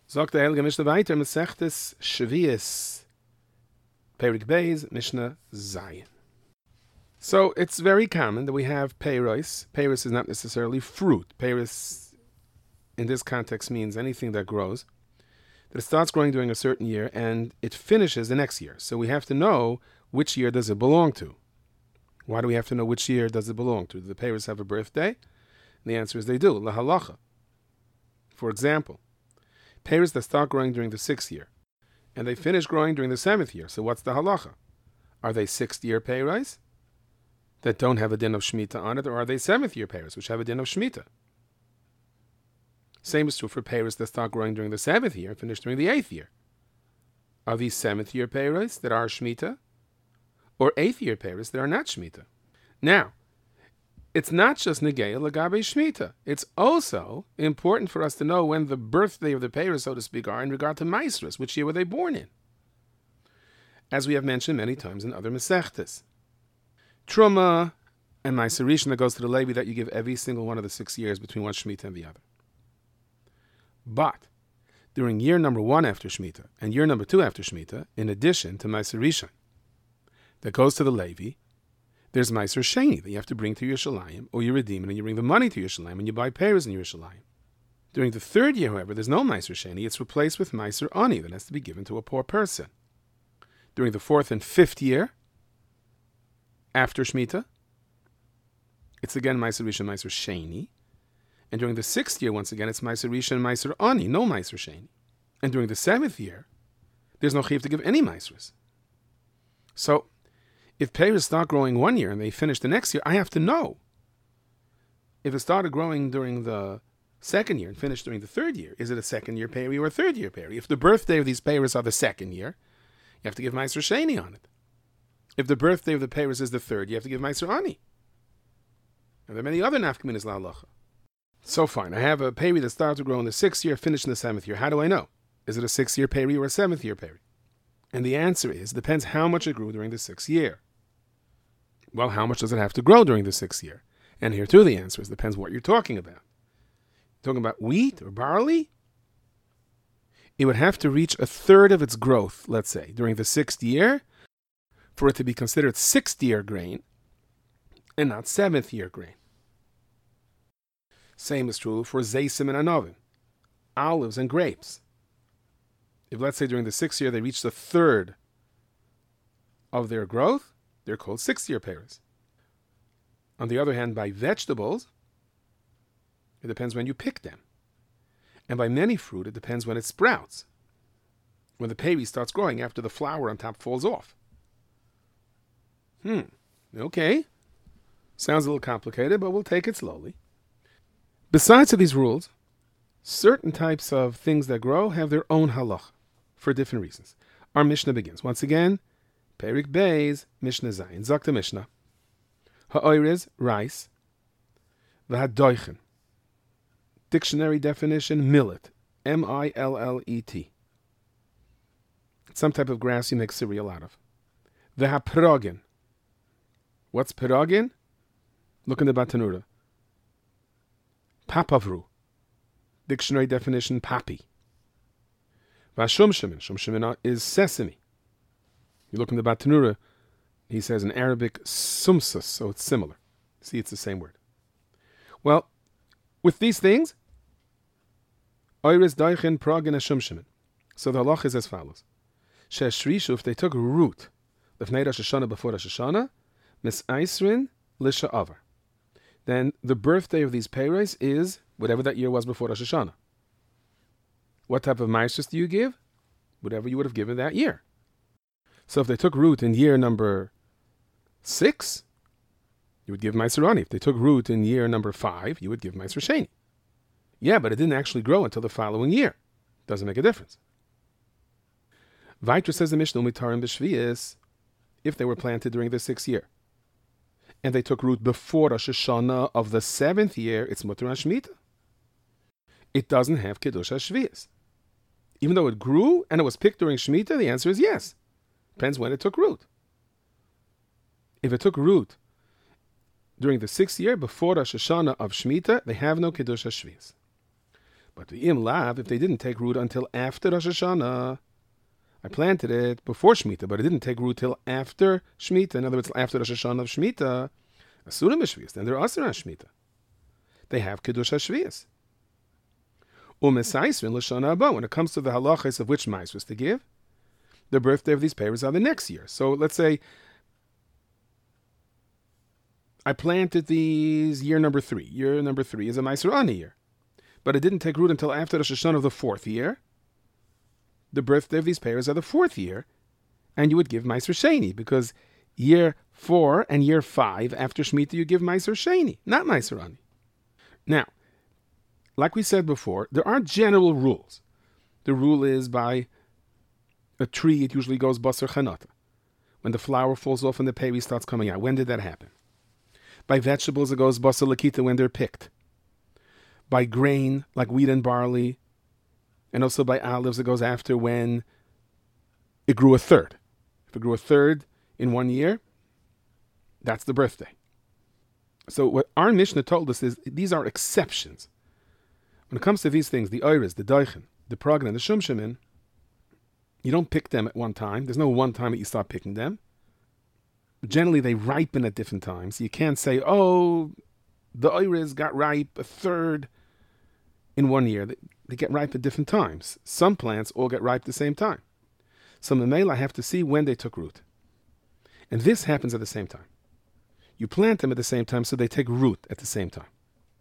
Sagt der Heilige Mishnah weiter, Mesechtes Shvius, Perik Beis, Mishnah Zayin. So it's very common that we have peiros. Peiros is not necessarily fruit. Peiros in this context means anything that grows, that it starts growing during a certain year and it finishes the next year. So we have to know which year does it belong to. Why do we have to know which year does it belong to? Do the peiros have a birthday? And the answer is they do, lahalacha. For example, peiros that start growing during the 6th year and they finish growing during the 7th year. So what's the halacha? Are they 6th year peiros that don't have a din of Shemitah on it, or are they 7th year peiros which have a din of Shemitah? Same is true for peiros that start growing during the 7th year and finish during the 8th year. Are these 7th year peiros that are Shemitah, or 8th year peiros that are not Shemitah? Now, it's not just Negeya Lagabe Shemitah. It's also important for us to know when the birthday of the peiros, so to speak, are in regard to Maasros. Which year were they born in? As we have mentioned many times in other Masechtas. Truma and Meiser Rishon that goes to the Levi that you give every single one of the 6 years between one Shemitah and the other. But during year number 1 after Shemitah and year number 2 after Shemitah, in addition to Meiser Rishon that goes to the Levi, there's Meiser Sheni that you have to bring to Yerushalayim, or you redeem it and you bring the money to Yerushalayim and you buy peiros in Yerushalayim. During the 3rd year, however, there's no Meiser Sheni. It's replaced with Meiser Ani that has to be given to a poor person. During the 4th and 5th year after Shemitah, it's again Meiser Rishon, Meiser Sheni. And during the 6th year, once again, it's Meiser Rishon, Meiser Ani, no Meiser Sheni. And during the 7th year, there's no chiyuv to give any Meisers. So, if peiros start growing 1 year and they finish the next year, I have to know. If it started growing during the 2nd year and finished during the 3rd year, is it a 2nd year peri or a 3rd year peri? If the birthday of these peiros are the 2nd year, you have to give Meiser Sheni on it. If the birthday of the peiros is the 3rd, you have to give Meiser Ani. And there are many other nafkaminas la'alacha. So fine, I have a peri that started to grow in the 6th year, finished in the 7th year. How do I know? Is it a 6th year peri or a 7th year peri? And the answer is, depends how much it grew during the 6th year. Well, how much does it have to grow during the 6th year? And here too the answer is, depends what you're talking about. Talking about wheat or barley? It would have to reach 1/3 of its growth, let's say, during the 6th year, for it to be considered 6th year grain and not 7th year grain. Same is true for zaysim and anovim, olives and grapes. If, let's say, during the 6th year they reach 1/3 of their growth, they're called 6th year peiros. On the other hand, by vegetables, it depends when you pick them. And by many fruit, it depends when it sprouts. When the peri starts growing after the flower on top falls off. Okay. Sounds a little complicated, but we'll take it slowly. Besides these rules, certain types of things that grow have their own halach for different reasons. Our Mishnah begins. Once again, Perik Beis, Mishnah Zayin. Zakta Mishnah. Ha'oiriz, rice. V'hadoichen. Dictionary definition, millet. M-I-L-L-E-T. It's some type of grass you make cereal out of. V'haprogin. What's pirogin? Look in the Batanura. Papavru. Dictionary definition, papi. V'hashumshimin. Shumshimin is sesame. You look in the Batanura, he says in Arabic, sumsus, so it's similar. See, it's the same word. Well, with these things, oiris doichin progin ashumshimin. So the halach is as follows. Sheshrishu, if they took root, lefnei Rosh Hashanah, before Rosh Hashanah, misaisrin lisha'avar. Then the birthday of these peiros is whatever that year was before Rosh Hashanah. What type of maasros do you give? Whatever you would have given that year. So if they took root in year number 6, you would give Meiser Ani. If they took root in year number 5, you would give Meiser Sheni. Yeah, but it didn't actually grow until the following year. Doesn't make a difference. Vaytra says the Mishnah, Mitarim b'Shvius, if they were planted during the 6th year, and they took root before Rosh Hashanah of the 7th year, it's Mutar HaShemitah. It doesn't have Kiddush HaShvius. Even though it grew and it was picked during Shemitah, the answer is yes. Depends when it took root. If it took root during the 6th year before Rosh Hashanah of Shemitah, they have no Kiddush HaShvius. But the im lav, if they didn't take root until after Rosh Hashanah, I planted it before Shemitah, but it didn't take root till after Shemitah. In other words, after Rosh Hashanah of Shemitah, Asurim Shvius, then they're Asur Shemitah. They have Kiddush HaShvius. U'mesaisrin l'shana haba. When it comes to the halachas of which maisros to give, the birthday of these payers are the next year. So let's say I planted these year number 3. Year number 3 is a Meiser Ani year. But it didn't take root until after Rosh Hashanah of the 4th year. The birthday of these payers are the 4th year. And you would give Meiser Sheni, because year 4 and year 5 after Shemitah you give Meiser Sheni, not Meiser Ani. Now, like we said before, there are general rules. The rule is by a tree, it usually goes Basar Chanata. When the flower falls off and the peri starts coming out. When did that happen? By vegetables, it goes Basar Lakita when they're picked. By grain, like wheat and barley, and also by olives, it goes after when it grew a third. If it grew a third in 1 year, that's the birthday. So what our Mishnah told us is these are exceptions. When it comes to these things, the oiris, the doichen, the progna, the shumshamin, you don't pick them at one time. There's no one time that you start picking them. Generally, they ripen at different times. You can't say, oh, the oiris got ripe a third in 1 year. They get ripe at different times. Some plants all get ripe at the same time. So Memela have to see when they took root. And this happens at the same time. You plant them at the same time, so they take root at the same time.